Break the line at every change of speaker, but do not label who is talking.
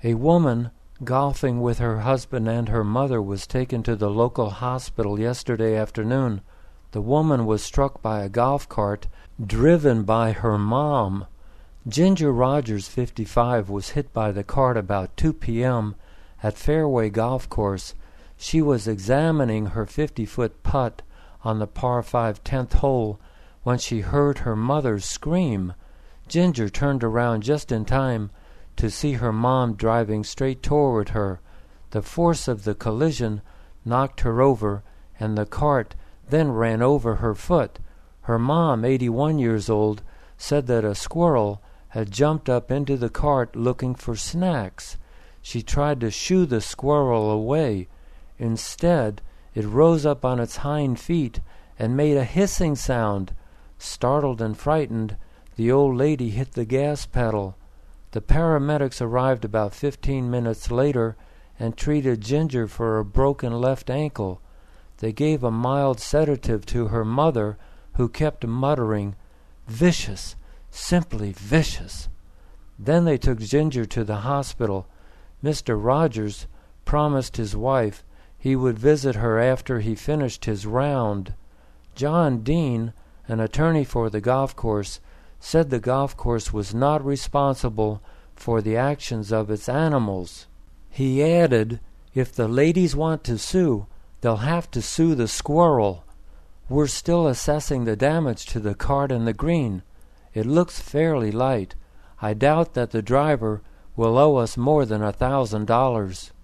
A woman golfing with her husband and her mother was taken to the local hospital yesterday afternoon. The woman was struck by a golf cart driven by her mom. Ginger Rogers, 55, was hit by the cart about 2 p.m. at Fairway Golf Course. She was examining her 50-foot putt on the par 5 10th hole when she heard her mother scream. Ginger turned around just in time to see her mom driving straight toward her. The force of the collision knocked her over, and the cart then ran over her foot. Her mom, 81 years old, said that a squirrel had jumped up into the cart looking for snacks. She tried to shoo the squirrel away. Instead, it rose up on its hind feet and made a hissing sound. Startled and frightened, the old lady hit the gas pedal. The paramedics arrived about 15 minutes later and treated Ginger for a broken left ankle. They gave a mild sedative to her mother, who kept muttering, "Vicious, simply vicious." Then they took Ginger to the hospital. Mr. Rogers promised his wife he would visit her after he finished his round. John Dean, an attorney for the golf course, said the golf course was not responsible for the actions of its animals. He added, "If the ladies want to sue, they'll have to sue the squirrel. We're still assessing the damage to the cart and the green. It looks fairly light. I doubt that the driver will owe us more than $1,000.